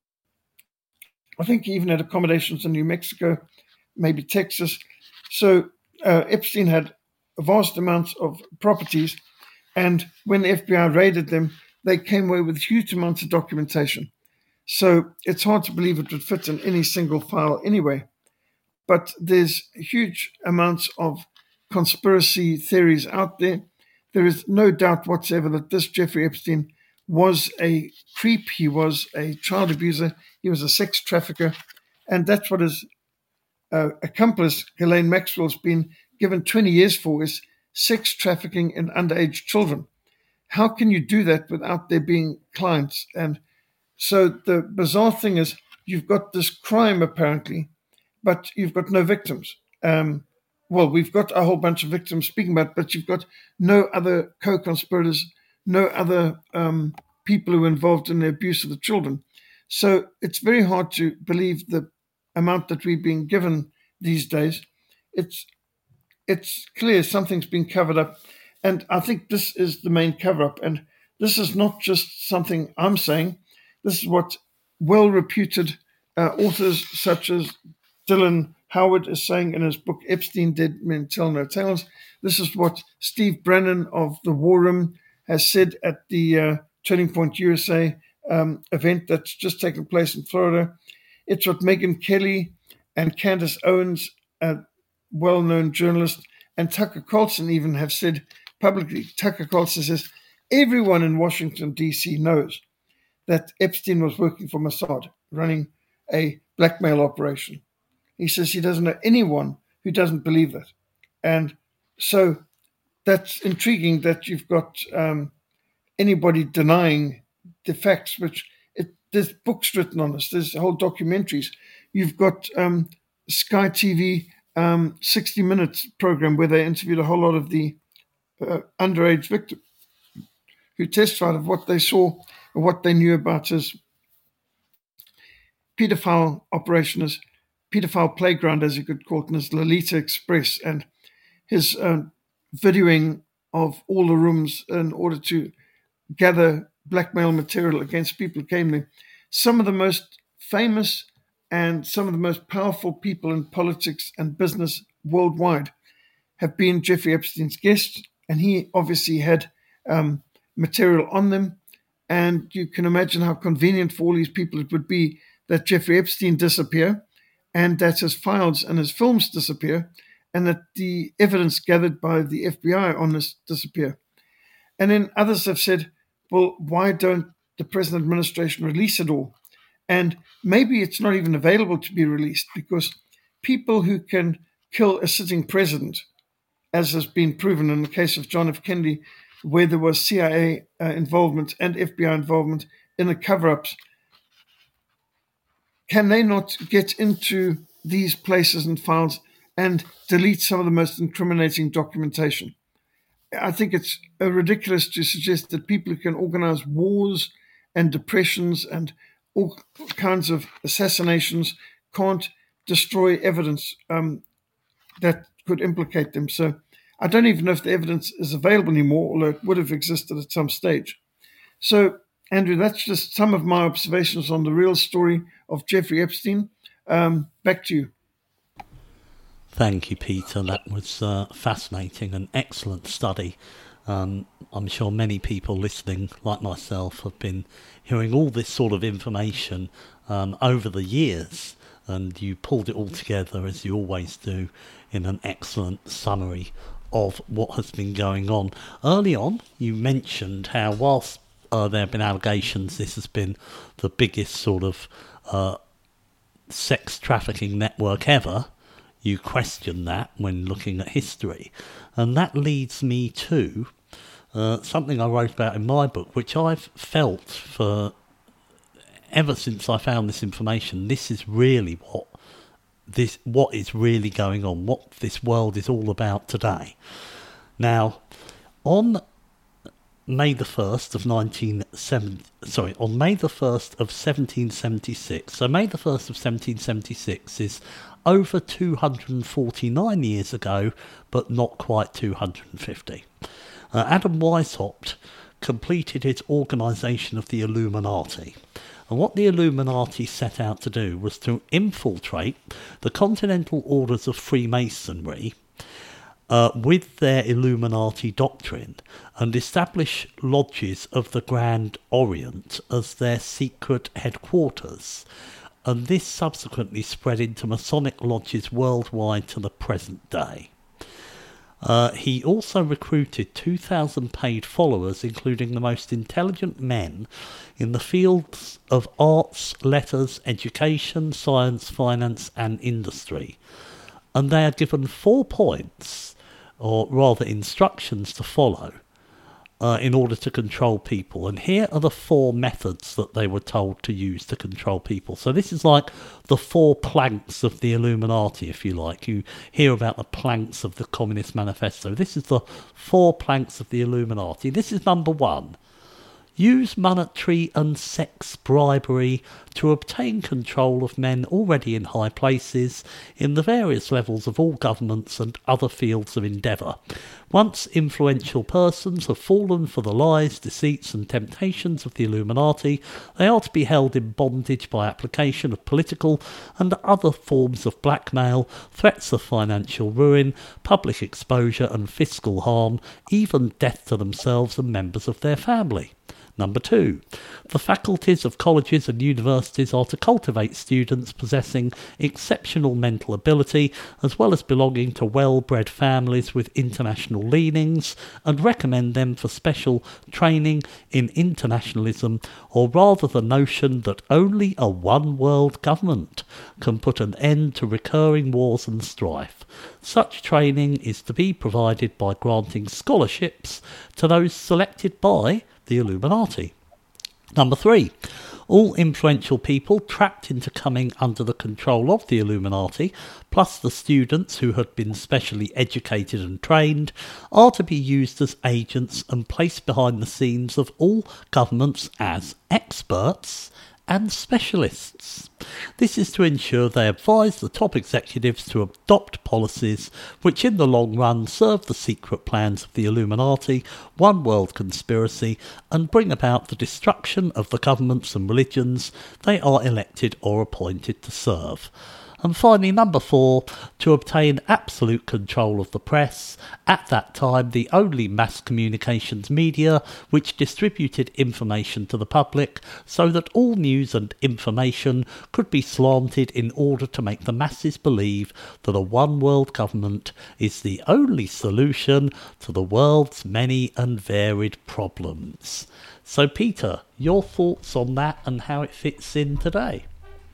I think he even had accommodations in New Mexico, maybe Texas. So Epstein had vast amounts of properties, and when the FBI raided them, they came away with huge amounts of documentation. So it's hard to believe it would fit in any single file anyway. But there's huge amounts of conspiracy theories out there. There is no doubt whatsoever that this Jeffrey Epstein was a creep. He was a child abuser. He was a sex trafficker. And that's what his accomplice, Ghislaine Maxwell, has been given 20 years for, is sex trafficking in underage children. How can you do that without there being clients? And so the bizarre thing is you've got this crime apparently, but you've got no victims. Well, we've got a whole bunch of victims speaking about, but you've got no other co-conspirators, no other people who are involved in the abuse of the children. So it's very hard to believe the amount that we're being given these days. It's clear something's been covered up. And I think this is the main cover-up. And this is not just something I'm saying. This is what well-reputed authors such as Dylan Howard is saying in his book, Epstein, Dead Men Tell No Tales. This is what Steve Brennan of The War Room has said at the Turning Point USA event that's just taken place in Florida. It's what Megyn Kelly and Candace Owens, a well-known journalist, and Tucker Carlson even have said publicly. Tucker Carlson says, everyone in Washington, D.C. knows that Epstein was working for Mossad, running a blackmail operation. He says he doesn't know anyone who doesn't believe that. And so that's intriguing that you've got anybody denying the facts, which there's books written on this. There's whole documentaries. You've got Sky TV 60 Minutes program where they interviewed a whole lot of the underage victims who testified of what they saw and what they knew about his pedophile operation, his pedophile playground, as you could call it, in his Lolita Express, and his videoing of all the rooms in order to gather blackmail material against people who came there. Some of the most famous and some of the most powerful people in politics and business worldwide have been Jeffrey Epstein's guests, and he obviously had material on them. And you can imagine how convenient for all these people it would be that Jeffrey Epstein disappear and that his files and his films disappear and that the evidence gathered by the FBI on this disappear. And then others have said, well, why don't the present administration release it all? And maybe it's not even available to be released because people who can kill a sitting president, as has been proven in the case of John F. Kennedy, where there was CIA involvement and FBI involvement in the cover-ups, can they not get into these places and files and delete some of the most incriminating documentation? I think it's ridiculous to suggest that people who can organize wars and depressions and all kinds of assassinations can't destroy evidence that could implicate them. So I don't even know if the evidence is available anymore, although it would have existed at some stage. So, Andrew, that's just some of my observations on the real story of Jeffrey Epstein. Back to you. Thank you, Peter. That was fascinating, an excellent study. I'm sure many people listening, like myself, have been hearing all this sort of information over the years, and you pulled it all together, as you always do, in an excellent summary of what has been going on. Early on, you mentioned how whilst there have been allegations, this has been the biggest sort of sex trafficking network ever. You question that when looking at history. And that leads me to something I wrote about in my book, which I've felt for ever since I found this information. This is really what is really going on, what this world is all about today. Now, on May the 1st of 1776. So May the 1st of 1776 is over 249 years ago, but not quite 250. Adam Weishaupt completed his organisation of the Illuminati. And what the Illuminati set out to do was to infiltrate the Continental Orders of Freemasonry with their Illuminati doctrine and establish lodges of the Grand Orient as their secret headquarters. And this subsequently spread into Masonic lodges worldwide to the present day. He also recruited 2,000 paid followers, including the most intelligent men in the fields of arts, letters, education, science, finance and industry. And they are given 4 points, or rather instructions to follow, in order to control people. And here are the 4 methods that they were told to use to control people. So this is like the 4 planks of the Illuminati, if you like. You hear about the planks of the Communist Manifesto. This is the 4 planks of the Illuminati. This is number 1. Use monetary and sex bribery to obtain control of men already in high places in the various levels of all governments and other fields of endeavour. Once influential persons have fallen for the lies, deceits and temptations of the Illuminati, they are to be held in bondage by application of political and other forms of blackmail, threats of financial ruin, public exposure and fiscal harm, even death to themselves and members of their family. Number 2, the faculties of colleges and universities are to cultivate students possessing exceptional mental ability as well as belonging to well-bred families with international leanings and recommend them for special training in internationalism, or rather the notion that only a one-world government can put an end to recurring wars and strife. Such training is to be provided by granting scholarships to those selected by the Illuminati. Number 3, all influential people trapped into coming under the control of the Illuminati, plus the students who had been specially educated and trained, are to be used as agents and placed behind the scenes of all governments as experts and specialists. This is to ensure they advise the top executives to adopt policies which in the long run serve the secret plans of the Illuminati, one world conspiracy, and bring about the destruction of the governments and religions they are elected or appointed to serve. And finally, number 4, to obtain absolute control of the press, at that time the only mass communications media which distributed information to the public, so that all news and information could be slanted in order to make the masses believe that a one-world government is the only solution to the world's many and varied problems. So, Peter, your thoughts on that and how it fits in today?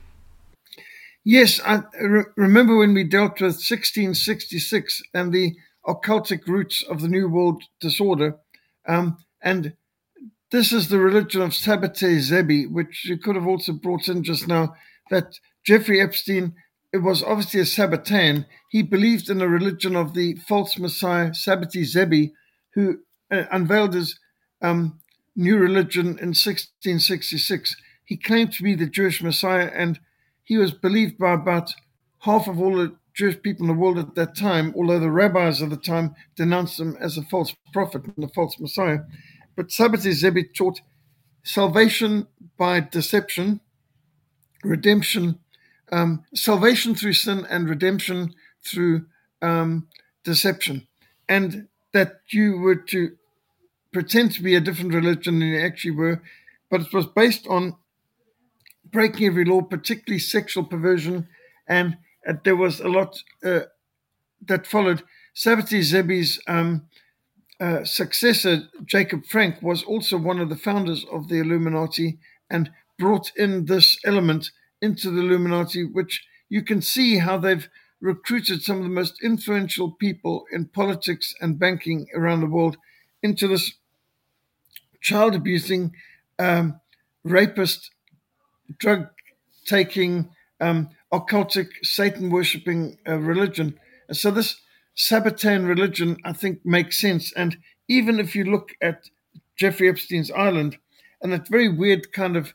Yes, I remember when we dealt with 1666 and the occultic roots of the New World Disorder. And this is the religion of Sabbatai Zebi, which you could have also brought in just now, that Jeffrey Epstein, it was obviously a Sabbatean. He believed in the religion of the false messiah, Sabbatai Zebi, who unveiled his new religion in 1666. He claimed to be the Jewish Messiah, and he was believed by about half of all the Jewish people in the world at that time, although the rabbis of the time denounced him as a false prophet and a false Messiah. But Sabbatai Zevi taught salvation by deception, redemption, salvation through sin and redemption through deception, and that you were to pretend to be a different religion than you actually were, but it was based on breaking every law, particularly sexual perversion, and there was a lot that followed. Sabbatai Zevi's successor, Jacob Frank, was also one of the founders of the Illuminati and brought in this element into the Illuminati, which you can see how they've recruited some of the most influential people in politics and banking around the world into this child abusing, rapist, drug taking, occultic, Satan worshipping religion. And so this Sabbatean religion, I think, makes sense. And even if you look at Jeffrey Epstein's island and that very weird kind of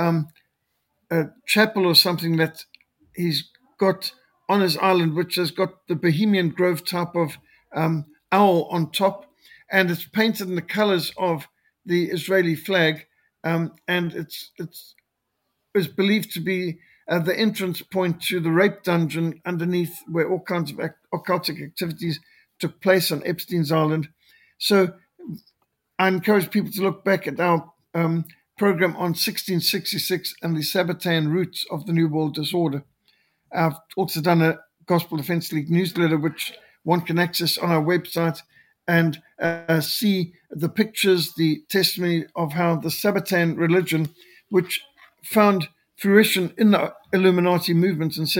chapel or something that he's got on his island, which has got the Bohemian Grove type of owl on top, and it's painted in the colors of the Israeli flag, and it's believed to be the entrance point to the rape dungeon underneath where all kinds of occultic activities took place on Epstein's Island. So I encourage people to look back at our program on 1666 and the Sabbatean roots of the New World Disorder. I've also done a Gospel Defense League newsletter, which one can access on our website and see the pictures, the testimony of how the Sabbatean religion, which found fruition in the Illuminati movement in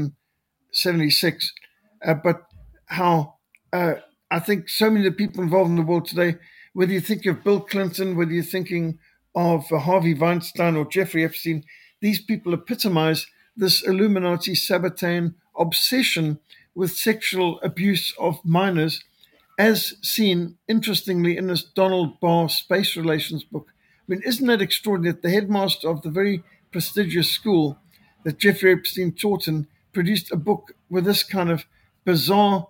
1776, but how I think so many of the people involved in the world today, whether you think of Bill Clinton, whether you're thinking of Harvey Weinstein or Jeffrey Epstein, these people epitomize this Illuminati Sabbatean obsession with sexual abuse of minors, as seen, interestingly, in this Donald Barr Space Relations book. I mean, isn't that extraordinary that the headmaster of the very prestigious school that Jeffrey Epstein taught in produced a book with this kind of bizarre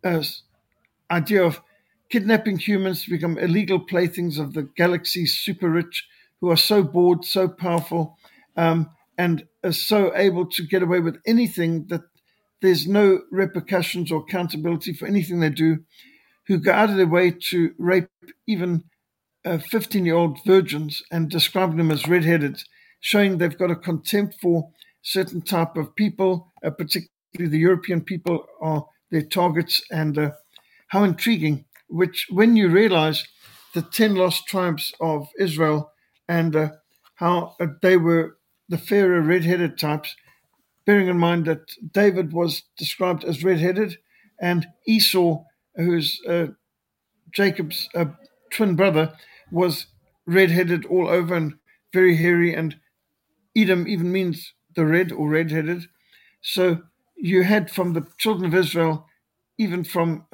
idea of kidnapping humans to become illegal playthings of the galaxy's super rich, who are so bored, so powerful, and are so able to get away with anything that there's no repercussions or accountability for anything they do, who go out of their way to rape even 15-year-old virgins and describing them as redheaded, showing they've got a contempt for certain type of people, particularly the European people are their targets, and how intriguing, which when you realize the 10 lost tribes of Israel and how they were the fairer red-headed types, bearing in mind that David was described as red-headed and Esau, who's Jacob's twin brother, was red-headed all over and very hairy, and Edom even means the red or red-headed. So you had from the children of Israel, even from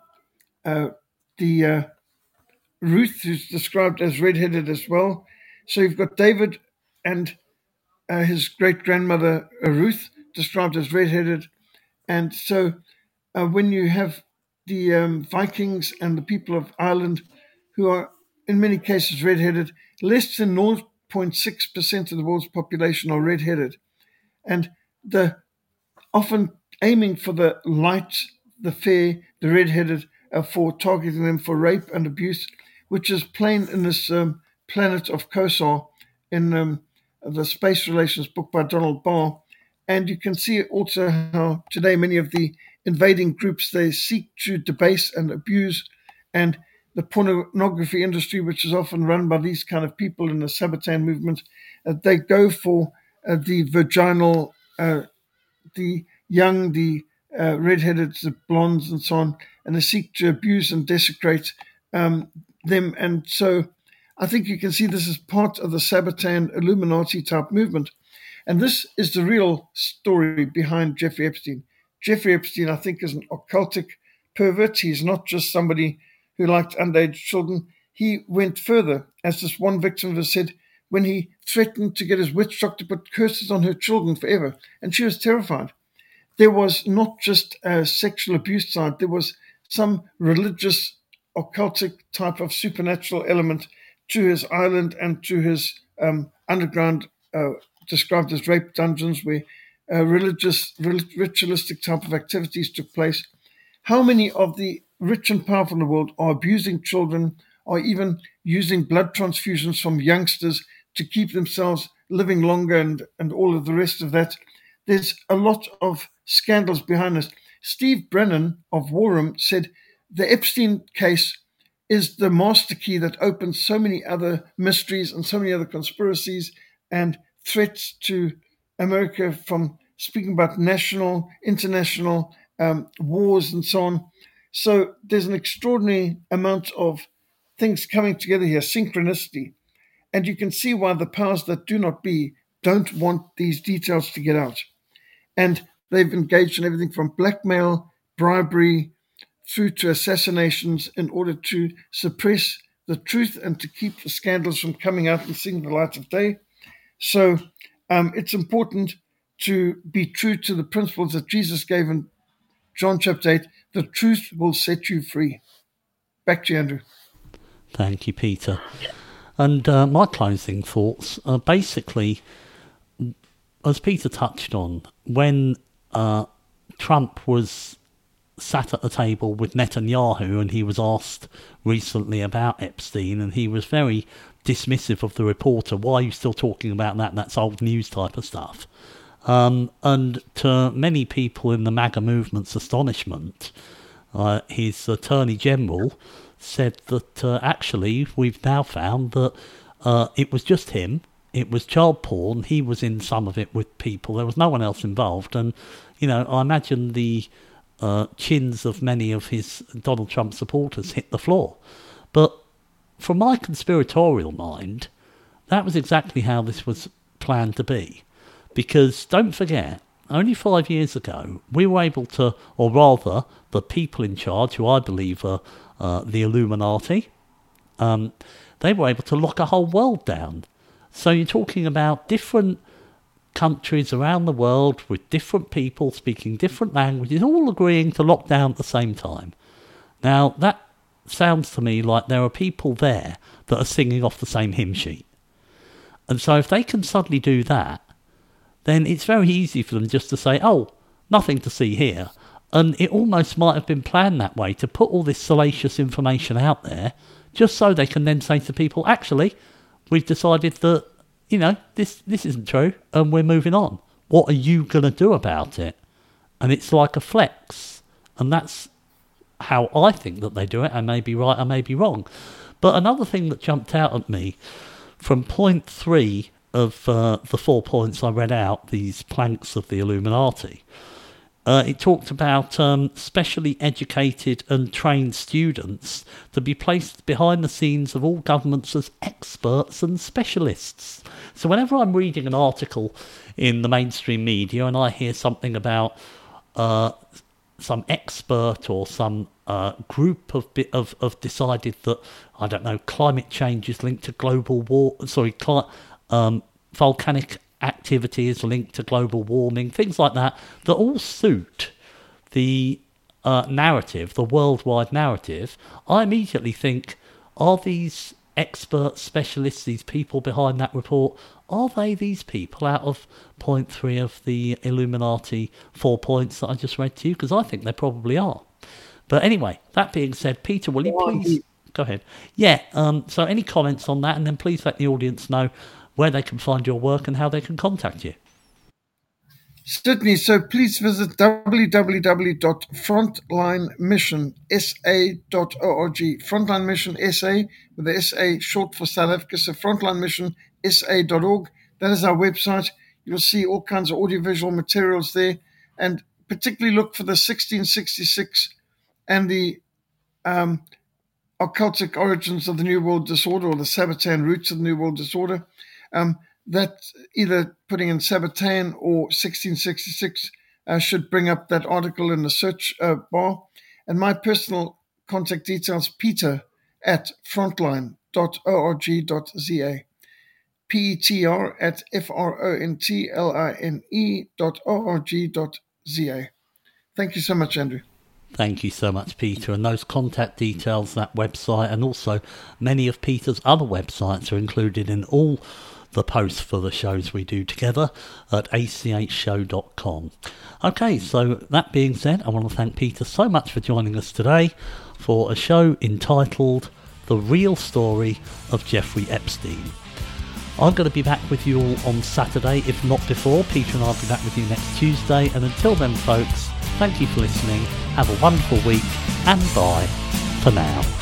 the Ruth, who's described as red-headed as well. So you've got David and his great-grandmother Ruth described as red-headed. And so when you have the Vikings and the people of Ireland, who are in many cases red-headed, less than 0.6% of the world's population are red-headed. And the often aiming for the light, the fair, the red-headed, for targeting them for rape and abuse, which is plain in this Planet of Kosar in the Space Relations book by Donald Barr. And you can see also how today many of the invading groups, they seek to debase and abuse, and the pornography industry, which is often run by these kind of people in the Sabbatean movement, they go for the virginal, the young, the red-headed, the blondes and so on, and they seek to abuse and desecrate them. And so I think you can see this is part of the Sabbatean Illuminati type movement. And this is the real story behind Jeffrey Epstein. Jeffrey Epstein, I think, is an occultic pervert. He's not just somebody who liked underage children. He went further, as this one victim has said, when he threatened to get his witch doctor to put curses on her children forever. And she was terrified. There was not just a sexual abuse side, there was some religious, occultic type of supernatural element to his island and to his underground, described as rape dungeons, where ritualistic type of activities took place. How many of the rich and powerful in the world are abusing children, or even using blood transfusions from youngsters to keep themselves living longer and all of the rest of that? There's a lot of scandals behind this. Steve Brennan of War Room said the Epstein case is the master key that opens so many other mysteries and so many other conspiracies and threats to America, from speaking about national, international wars and so on. So there's an extraordinary amount of things coming together here, synchronicity. And you can see why the powers that do not be don't want these details to get out. And they've engaged in everything from blackmail, bribery, through to assassinations in order to suppress the truth and to keep the scandals from coming out and seeing the light of day. So it's important to be true to the principles that Jesus gave in John chapter 8. The truth will set you free. Back to you, Andrew. Thank you, Peter. And my closing thoughts are basically, as Peter touched on, when Trump was sat at the table with Netanyahu and he was asked recently about Epstein, and he was very dismissive of the reporter. Why are you still talking about that? That's old news type of stuff. And to many people in the MAGA movement's astonishment, his Attorney General said that actually we've now found that it was just him. It was child porn. He was in some of it with people. There was no one else involved. And, you know, I imagine the chins of many of his Donald Trump supporters hit the floor. But from my conspiratorial mind, that was exactly how this was planned to be. Because don't forget, only 5 years ago, we were able to, or rather, the people in charge, who I believe are the Illuminati, they were able to lock a whole world down. So you're talking about different countries around the world with different people speaking different languages, all agreeing to lock down at the same time. Now, that sounds to me like there are people there that are singing off the same hymn sheet. And so if they can suddenly do that, then it's very easy for them just to say, oh, nothing to see here. And it almost might have been planned that way, to put all this salacious information out there, just so they can then say to people, actually, we've decided that, you know, this isn't true, and we're moving on. What are you going to do about it? And it's like a flex. And that's how I think that they do it. I may be right, I may be wrong. But another thing that jumped out at me from point 3 of the 4 points I read out, these planks of the Illuminati, it talked about specially educated and trained students to be placed behind the scenes of all governments as experts and specialists. So whenever I'm reading an article in the mainstream media and I hear something about some expert or some group of decided that, I don't know, climate change is linked to global volcanic activity is linked to global warming, things like that, that all suit the narrative, the worldwide narrative, I immediately think, are these experts, specialists, these people behind that report, are they these people out of point 3 of the Illuminati 4 points that I just read to you? Because I think they probably are. But anyway, that being said, Peter, will you please... Go ahead. Yeah, so any comments on that, and then please let the audience know where they can find your work and how they can contact you. Certainly. So please visit www.frontlinemissionsa.org. Frontline Mission SA, with the SA short for South Africa. So frontlinemissionsa.org. That is our website. You'll see all kinds of audiovisual materials there. And particularly look for the 1666 and the occultic origins of the New World Disorder, or the Sabbatean roots of the New World Disorder. That either putting in Sabbatean or 1666 should bring up that article in the search bar. And my personal contact details, peter@frontline.org.za. peter@frontline.org.za. Thank you so much, Andrew. Thank you so much, Peter. And those contact details, that website, and also many of Peter's other websites are included in all the posts for the shows we do together at achshow.com. Okay, so that being said, I want to thank Peter so much for joining us today for a show entitled The Real Story of Jeffrey Epstein. I'm going to be back with you all on Saturday, if not before. Peter and I will be back with you next Tuesday. And until then, folks, thank you for listening. Have a wonderful week, and bye for now.